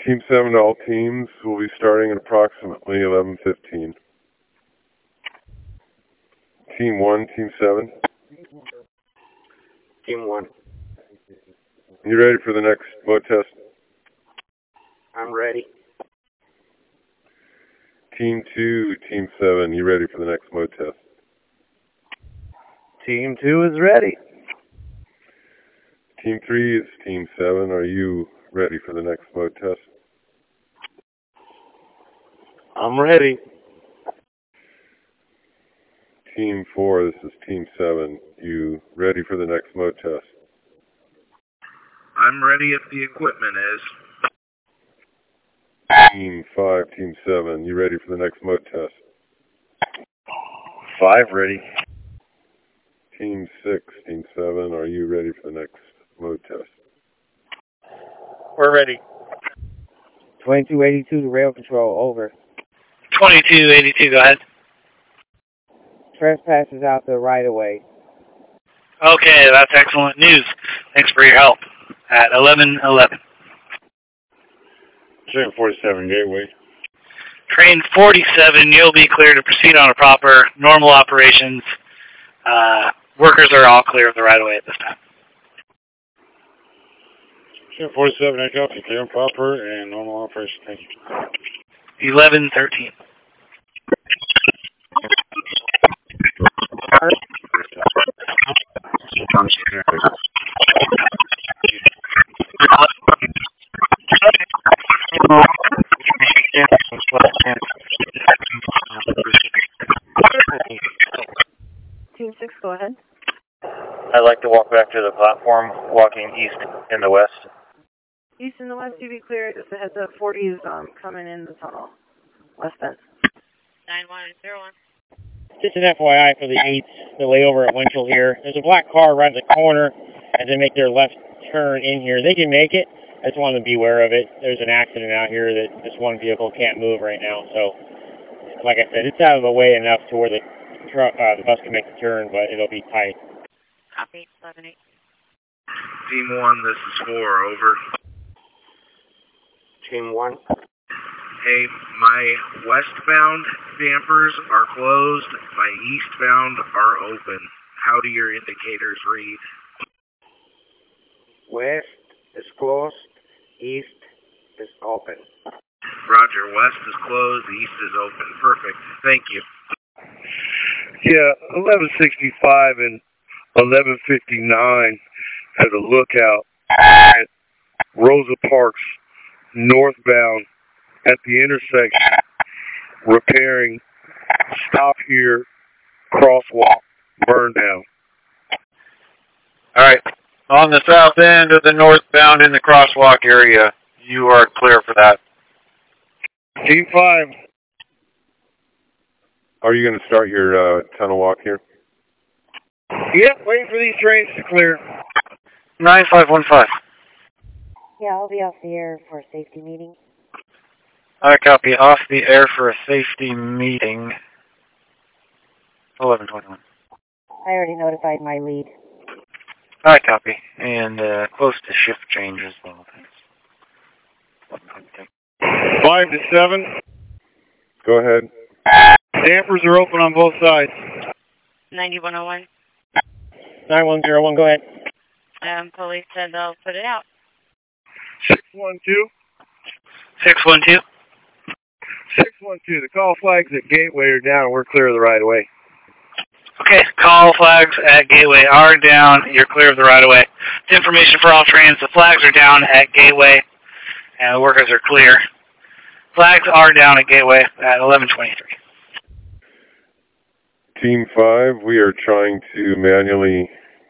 Team 7 to all teams will be starting at approximately 11:15. Team 1, Team 7. Team 1. You ready for the next mode test? I'm ready. Team 2, Team 7, you ready for the next mode test? Team 2 is ready. Team 3 is Team 7. Are you ready for the next mode test? I'm ready. Team 4, this is Team 7. You ready for the next mode test? I'm ready if the equipment is. Team 5, Team 7, you ready for the next mode test? 5 ready. Team 6, Team 7, are you ready for the next mode test? We're ready. 2282 to rail control, over. 2282, go ahead. Trespasses out the right of way. Okay, that's excellent news. Thanks for your help. At 11:11. Train 47 Gateway. Train 47, you'll be clear to proceed on a proper, normal operations. Workers are all clear of the right-of-way at this time. Train 47, I copy. Clear and proper and normal operation. Thank you. 11:13. Team 6, go ahead. I'd like to walk back to the platform, walking east in the west. East and the west, you be clear. Just a heads up, 40 is coming in the tunnel. West end. 9101. Just an FYI for the 8th, the layover at Winchell here. There's a black car right at the corner as they make their left turn in here. They can make it. I just want to be aware of it. There's an accident out here that this one vehicle can't move right now. So, like I said, it's out of the way enough to where the bus can make the turn, but it'll be tight. Copy, 11-8. Team 1, this is 4, over. Team 1. Hey, my westbound dampers are closed, my eastbound are open. How do your indicators read? West is closed. East is open. Roger, west is closed, east is open. Perfect. Thank you. Yeah, 1165 and 1159 at a lookout at Rosa Parks northbound at the intersection, repairing stop here, crosswalk, burn down. All right. On the south end of the northbound in the crosswalk area, you are clear for that. Team 5. Are you going to start your tunnel walk here? Yep, waiting for these trains to clear. 9515. Yeah, I'll be off the air for a safety meeting. I copy. Off the air for a safety meeting. 1121. I already notified my lead. I copy. And close to shift change as well. Thanks. 5 to 7. Go ahead. Dampers are open on both sides. 9101. 9101, go ahead. Police said they'll put it out. 612. 612. 612. The call flags at Gateway are down and we're clear of the right of way. Okay, call flags at Gateway are down. You're clear of the right-of-way. Information for all trains. The flags are down at Gateway, and the workers are clear. Flags are down at Gateway at 11:23. Team 5, we are trying to manually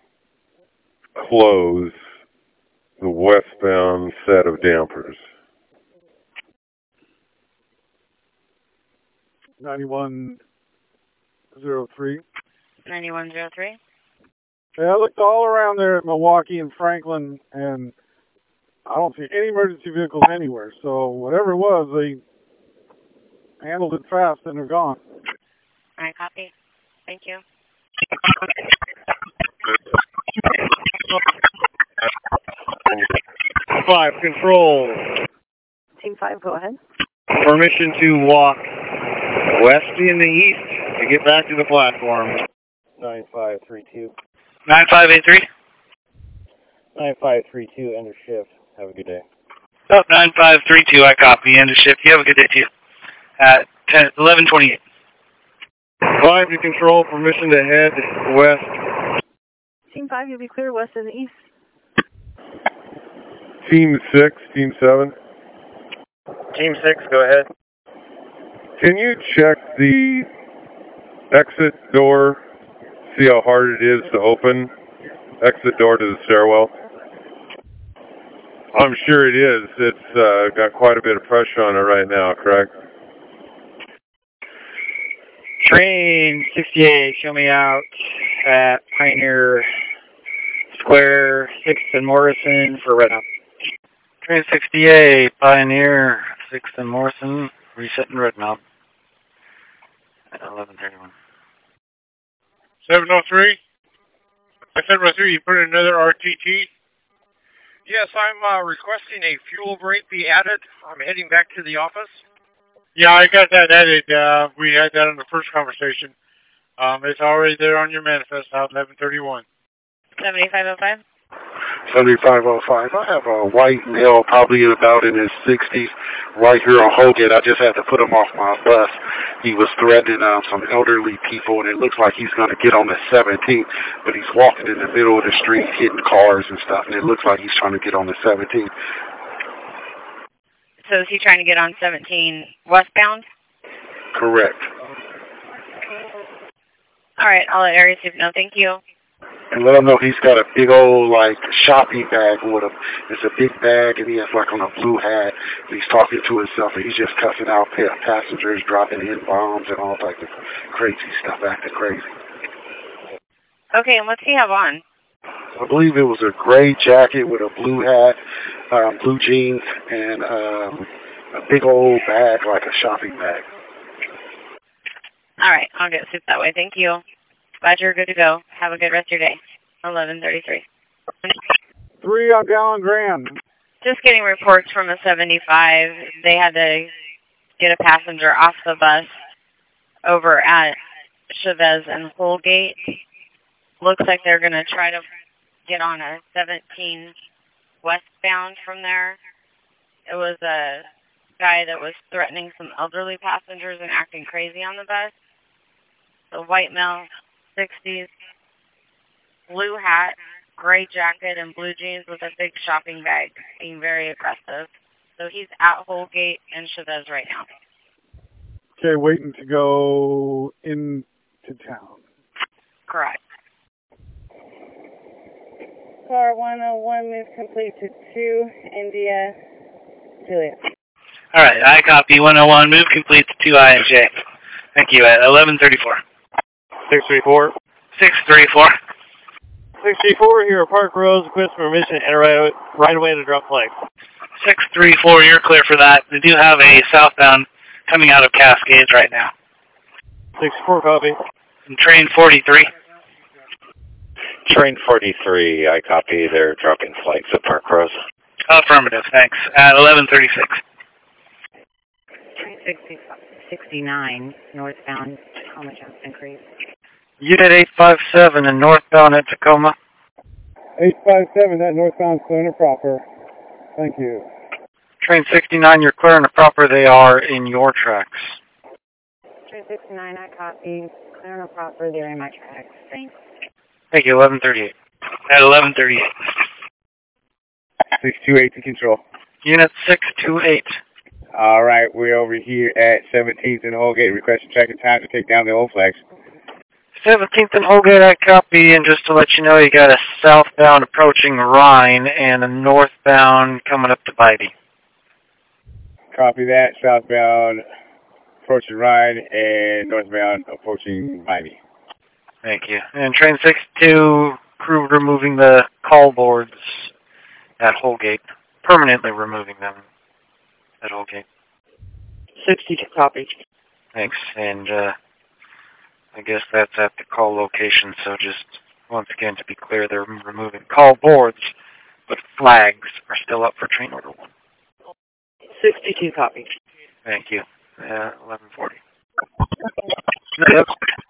close the westbound set of dampers. 9103. 9103. Yeah, I looked all around there at Milwaukee and Franklin, and I don't see any emergency vehicles anywhere. So whatever it was, they handled it fast and they're gone. I copy. Thank you. Five, control. Team 5, go ahead. Permission to walk west in the east to get back to the platform. 9532. 9583. 9532, end of shift. Have a good day. Oh, 9532, I copy. End of shift. You have a good day, too. At 11:28. 5 to control, permission to head west. Team 5, you'll be clear west and east. Team 6, Team 7. Team 6, go ahead. Can you check the exit door, see how hard it is to open? Exit door to the stairwell? I'm sure it is. It's got quite a bit of pressure on it right now, correct? Train 68, show me out at Pioneer Square, 6th and Morrison for Red Knob. Train 68, Pioneer, 6th and Morrison, resetting Red Knob. At 11:31. 703? At 703, you put in another RTT? Yes, I'm requesting a fuel break be added. I'm heading back to the office. Yeah, I got that added. We had that in the first conversation. It's already there on your manifest now, 11:31. 7505? 7505. I have a white male, probably about in his 60s, right here on Holgate. I just had to put him off my bus. He was threatening some elderly people, and it looks like he's going to get on the 17th, but he's walking in the middle of the street, hitting cars and stuff, and it looks like he's trying to get on the 17th. So is he trying to get on 17 westbound? Correct. All right, I'll let Area Soup know. Thank you. And let him know he's got a big old, like, shopping bag with him. It's a big bag, and he has, like, on a blue hat. And he's talking to himself, and he's just cussing out passengers, dropping in bombs and all types of crazy stuff, acting crazy. Okay, and what's he have on? I believe it was a gray jacket with a blue hat, blue jeans, and a big old bag, like a shopping bag. All right, I'll get Soup that way. Thank you. Glad you're good to go. Have a good rest of your day. 11:33. 3 on Gallon Grand. Just getting reports from the 75. They had to get a passenger off the bus over at Chavez and Holgate. Looks like they're going to try to get on a 17 westbound from there. It was a guy that was threatening some elderly passengers and acting crazy on the bus. The white male, 60s, blue hat, gray jacket, and blue jeans with a big shopping bag, being very aggressive. So he's at Holgate and Chavez right now. Okay, waiting to go into town. Correct. Car 101 move complete to 2, India, Juliet. All right, I copy 101. Move complete to 2 INJ. Thank you. At 11:34. 634. 634. 634 here at Park Rose, request permission and right away to drop flag. 634, you're clear for that. We do have a southbound coming out of Cascades right now. 64 copy. And train 43. Train 43, I copy. They're dropping flights at Park Rose. Affirmative, thanks. At 11:36. Train 69, northbound, Tacoma Johnson Creek. Unit 857 and northbound at Tacoma. 857, that northbound clear and proper. Thank you. Train 69, you're clear and proper. They are in your tracks. Train 69, I copy. Clear and proper, they're in my tracks. Thanks. Thank you, 1138. At 11:38. 628 to control. Unit 628. All right, we're over here at 17th and Holgate. Requesting tracking time to take down the old flags. 17th and Holgate, I copy. And just to let you know, you got a southbound approaching Rhine and a northbound coming up to Bybee. Copy that. Southbound approaching Rhine and northbound approaching Bybee. Thank you. And train 62, crew removing the call boards at Holgate. Permanently removing them at Holgate. 62 copy. Thanks. And I guess that's at the call location, so just once again to be clear, they're removing call boards, but flags are still up for train order 1. 62 copy. Thank you. 1140. Yep.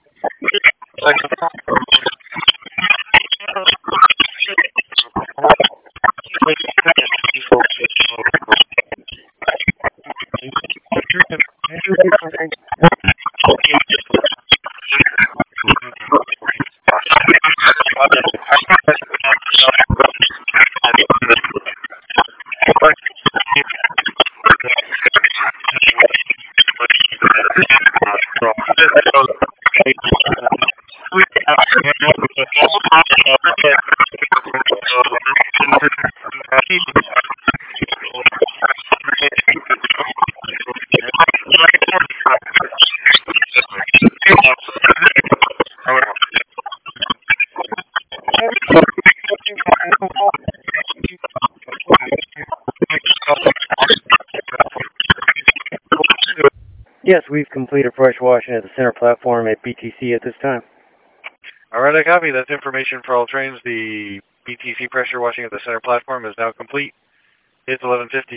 Yes, we've completed fresh washing at the center platform at BTC at this time. All right, I copy. That's information for all trains. The BTC pressure washing at the center platform is now complete. It's 11:50.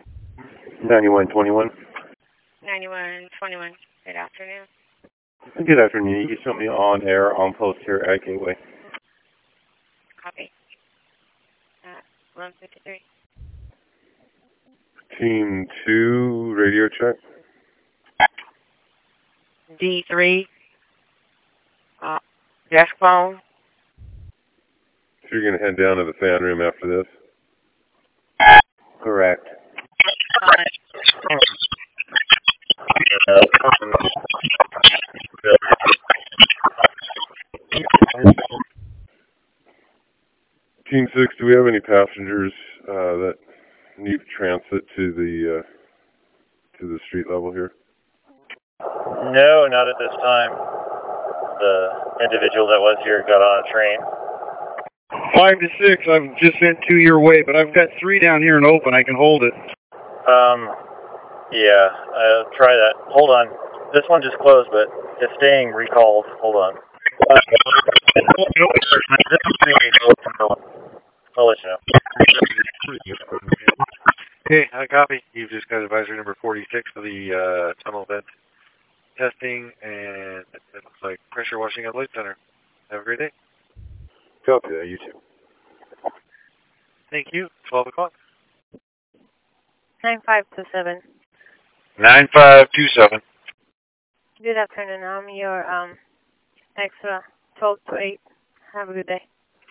9121. 9121. Good afternoon. Good afternoon. You can show me on air, on post here at Gateway. Copy. 11:53. Team 2, radio check. D3. Desk phone. So you're going to head down to the fan room after this? Correct. Team 6, do we have any passengers that need transit to the street level here? No, not at this time. The individual that was here got on a train. 5 to 6, I've just sent 2 your way, but I've got 3 down here and open. I can hold it. Yeah, try that. Hold on. This one just closed, but it's staying recalled. Hold on. I'll let you know. Okay, I copy. You've just got advisory number 46 for the tunnel vent testing, and it looks like pressure washing at Light Center. Have a great day. Copy that, you too. Thank you. 12 o'clock. 9527. 9527. Good afternoon. I'm your extra 12 to 8. Have a good day.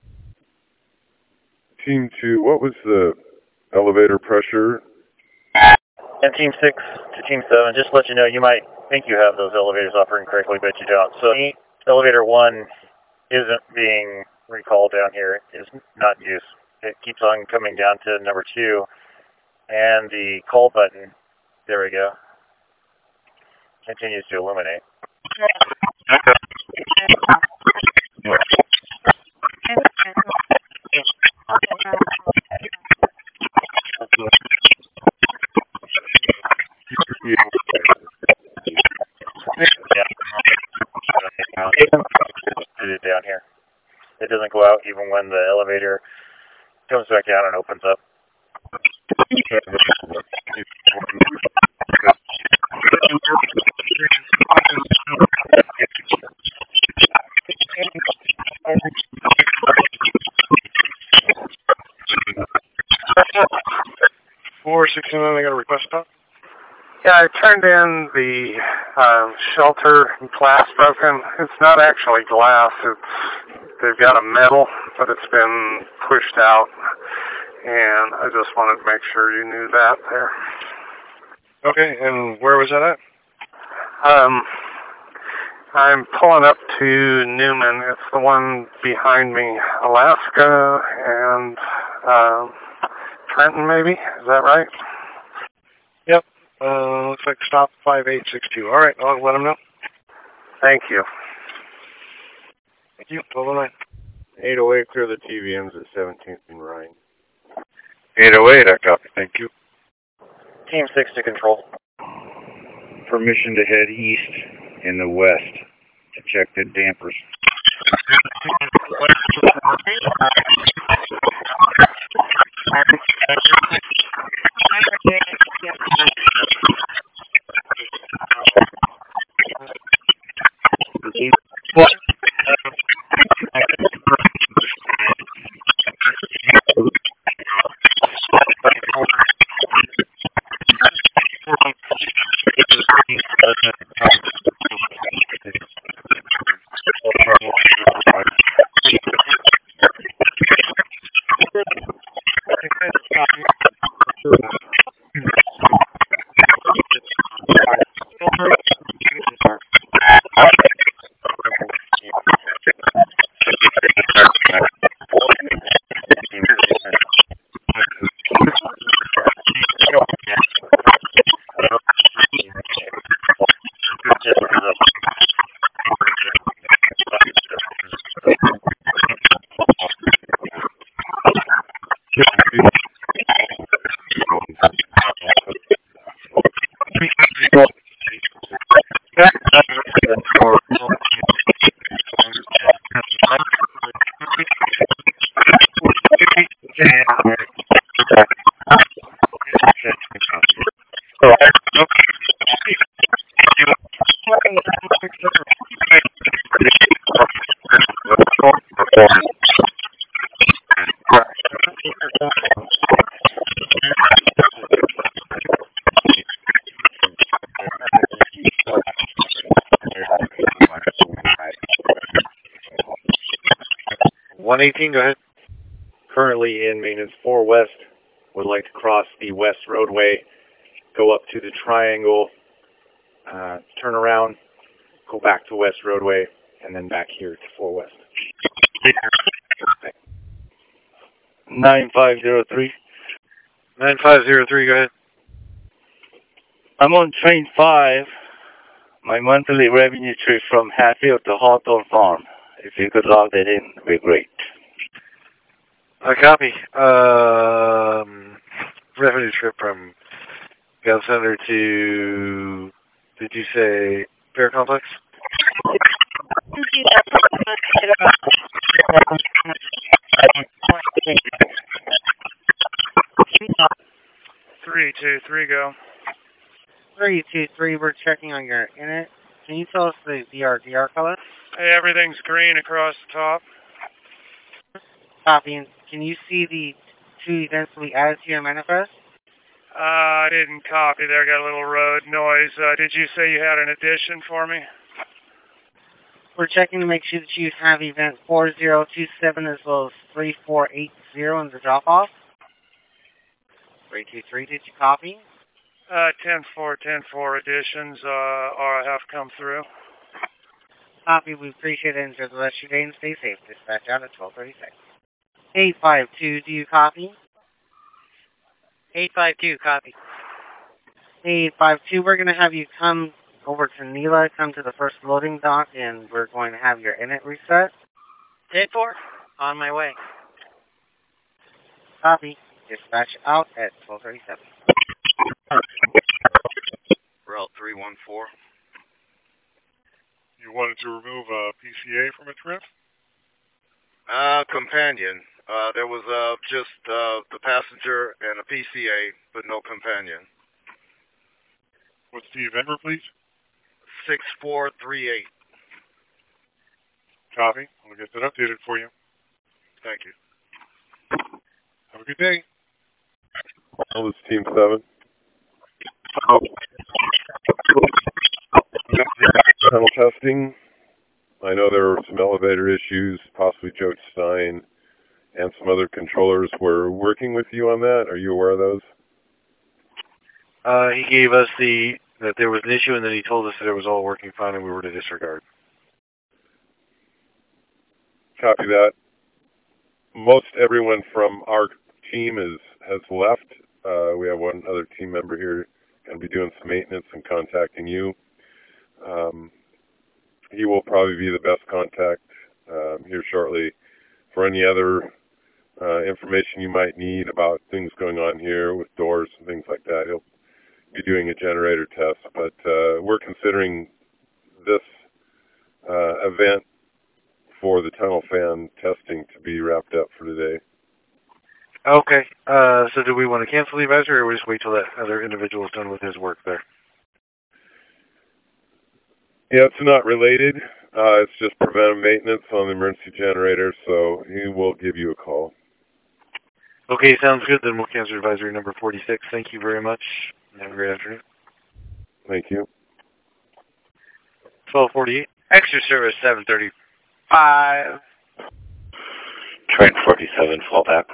Team 2, what was the elevator pressure? And Team 6 to Team 7, just to let you know, you might think you have those elevators operating correctly, but you don't. So elevator 1 isn't being recalled down here. It's not in use. It keeps on coming down to number 2. And the call button, there we go, continues to illuminate. Down here. It doesn't go out even when the elevator comes back down and opens up. 469, I got a request stop. Yeah, I turned in the shelter glass broken. It's not actually glass. They've got a metal, but it's been pushed out. And I just wanted to make sure you knew that there. Okay, and where was that at? I'm pulling up to Newman. It's the one behind me. Alaska and Trenton, maybe? Is that right? Yep. Looks like stop 5862. All right, I'll let them know. Thank you. Thank you. 1209. 808, clear the TVMs at 17th and Ryan. 808, I copy. Thank you. Team 6 to control. Permission to head east in the west to check the dampers. Go ahead. Currently in maintenance 4 West, would like to cross the West roadway, go up to the triangle, turn around, go back to West roadway, and then back here to 4 West. 9503. 9503, go ahead. I'm on train 5. My monthly revenue trip from Hatfield to Hawthorne Farm. If you could log that in, it would be great. Copy. Revenue trip from Gal Center to, did you say Fair Complex? Three, two, three, go. 323, we're checking on your init. Can you tell us the VRDR color? Hey, everything's green across the top. Copy. And can you see the 2 events we added to your manifest? I didn't copy there. Got a little road noise. Did you say you had an addition for me? We're checking to make sure that you have event 4027 as well as 3480 in the drop-off. 323, did you copy? 10-4, 10-4 additions have come through. Copy. We appreciate it. Enjoy the rest of your day and stay safe. Dispatch out at 1236. 852, do you copy? 852, copy. 852, we're going to have you come over to Nila, come to the first loading dock, and we're going to have your init reset. 10-4, on my way. Copy. Dispatch out at 1237. Route 314. You wanted to remove a PCA from a trip? Companion. There was just the passenger and a PCA, but no companion. What's the event number, please? 6438. Copy. I'll get that updated for you. Thank you. Have a good day. Well, this is Team 7. Tunnel testing. I know there were some elevator issues, possibly Joe Stein and some other controllers were working with you on that. Are you aware of those? He gave us that there was an issue, and then he told us that it was all working fine and we were to disregard. Copy that. Most everyone from our team has left. We have one other team member here going to be doing some maintenance and contacting you. He will probably be the best contact here shortly for any other information you might need about things going on here with doors and things like that. He'll be doing a generator test, but we're considering this event for the tunnel fan testing to be wrapped up for today. Okay. So do we want to cancel the advisory, or we just wait till that other individual is done with his work there? Yeah, it's not related. It's just preventive maintenance on the emergency generator, so he will give you a call. Okay, sounds good. Then we'll cancel advisory number 46. Thank you very much. Have a great afternoon. Thank you. 1248. Extra service 735. Train 47, fall back.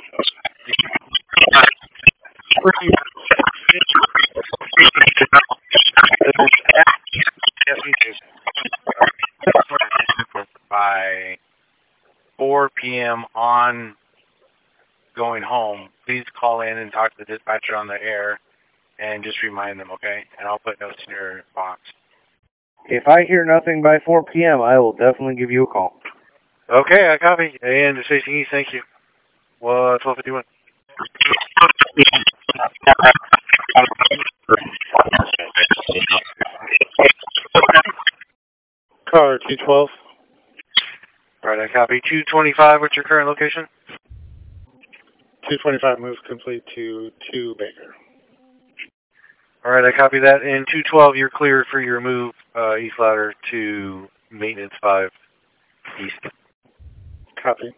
By 4 p.m. on going home, please call in and talk to the dispatcher on the air and just remind them, okay? And I'll put notes in your box. If I hear nothing by 4 p.m., I will definitely give you a call. Okay, I copy. And to Station East, thank you. Well, 1251. Car 212. Alright, I copy. 225, what's your current location? 225 moves complete to 2 Baker. Alright, I copy that. And 212, you're cleared for your move east ladder to maintenance 5 east. Copy.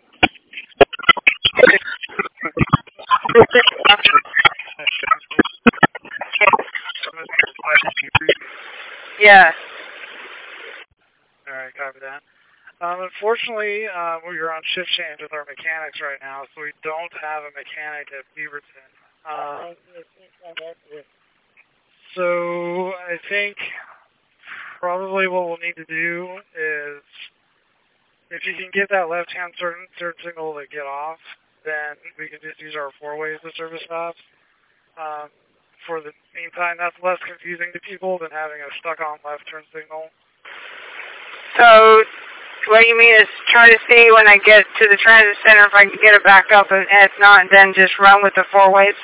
Yeah. Alright, copy that. Unfortunately, we're on shift change with our mechanics right now, so we don't have a mechanic at Beaverton. So I think probably what we'll need to do is, if you can get that left-hand turn signal to get off, then we can just use our 4-ways to service stops. For the meantime, that's less confusing to people than having a stuck-on left turn signal. So what you mean is try to see when I get to the transit center if I can get it back up, and if not, then just run with the 4-ways?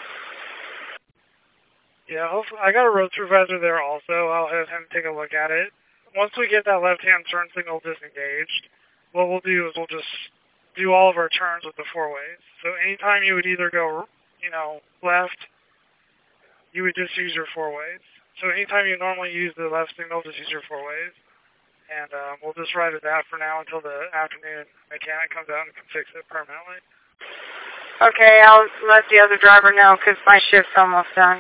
Yeah, hopefully, I got a road supervisor there also. I'll have him take a look at it. Once we get that left-hand turn signal disengaged, what we'll do is we'll just do all of our turns with the 4-ways. So anytime you would either go, left, you would just use your 4-ways. So anytime you normally use the left signal, just use your 4-ways. And we'll just ride with that for now until the afternoon mechanic comes out and can fix it permanently. Okay, I'll let the other driver know because my shift's almost done.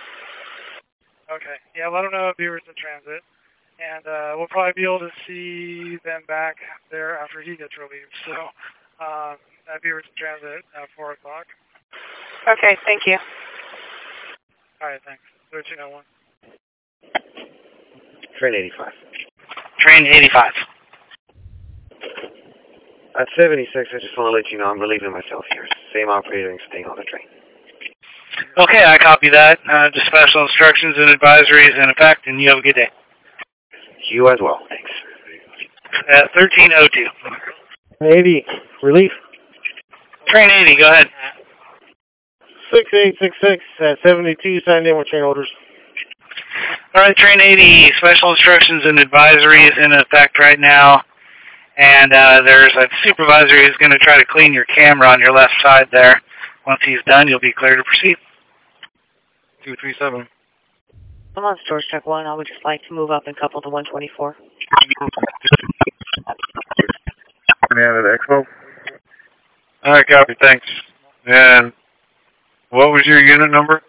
Okay, yeah, let them know at Beaverton Transit. And we'll probably be able to see them back there after he gets relieved. So at Beaverton Transit at 4 o'clock. Okay, thank you. All right, thanks. 1301. Train 85. Train 85. At 76, I just want to let you know I'm relieving myself here. Same operator and staying on the train. Okay, I copy that. Just special instructions and advisories in effect, and you have a good day. You as well. Thanks. At 1302. 80. Relief. Train 80, go ahead. 6866 at 72. Signed in with train orders. All right, Train 80, special instructions and advisories in effect right now. And there's a supervisor who's going to try to clean your camera on your left side there. Once he's done, you'll be clear to proceed. 237. I'm on storage truck 1. I would just like to move up and couple to 124. Man at Expo. All right, copy, thanks. And what was your unit number?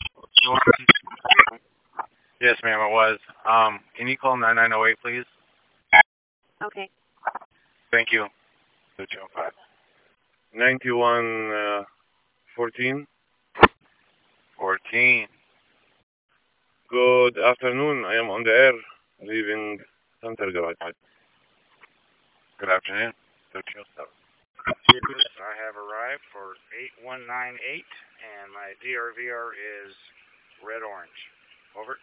Yes, ma'am, it was. Can you call 9908, please? Okay. Thank you. 205. 9114. 14. Good afternoon. I am on the air, leaving Center Garage. Good afternoon. 1307. I have arrived for 8198, and my DRVR is red-orange. Over.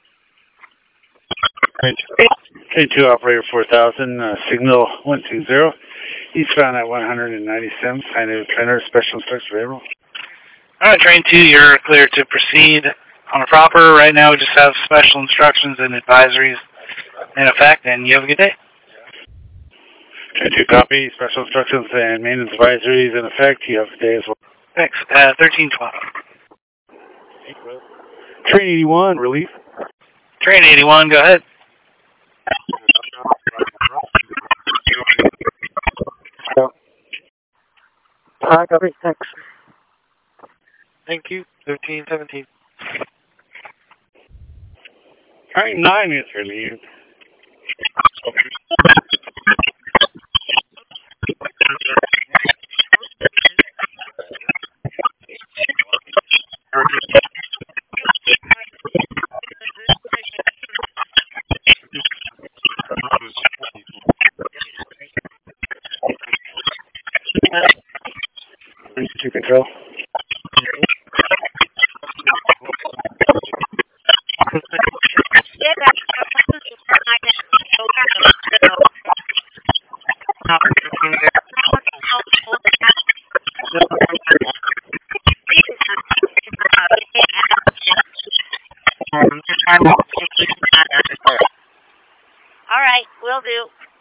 K2 operator 4000, signal 120. Eastbound at 197. Signed in with trainer, special instructions available. All right, Train 2, you're clear to proceed on a proper. Right now, we just have special instructions and advisories in effect, and you have a good day. Train 2 copy, special instructions and maintenance advisories in effect. You have a good day as well. Thanks. 1312. Train 81, relief. Train 81, go ahead. Hi, copy. Thanks. Thank you. 1317. Train 9 is relieved. To control. All right, will do.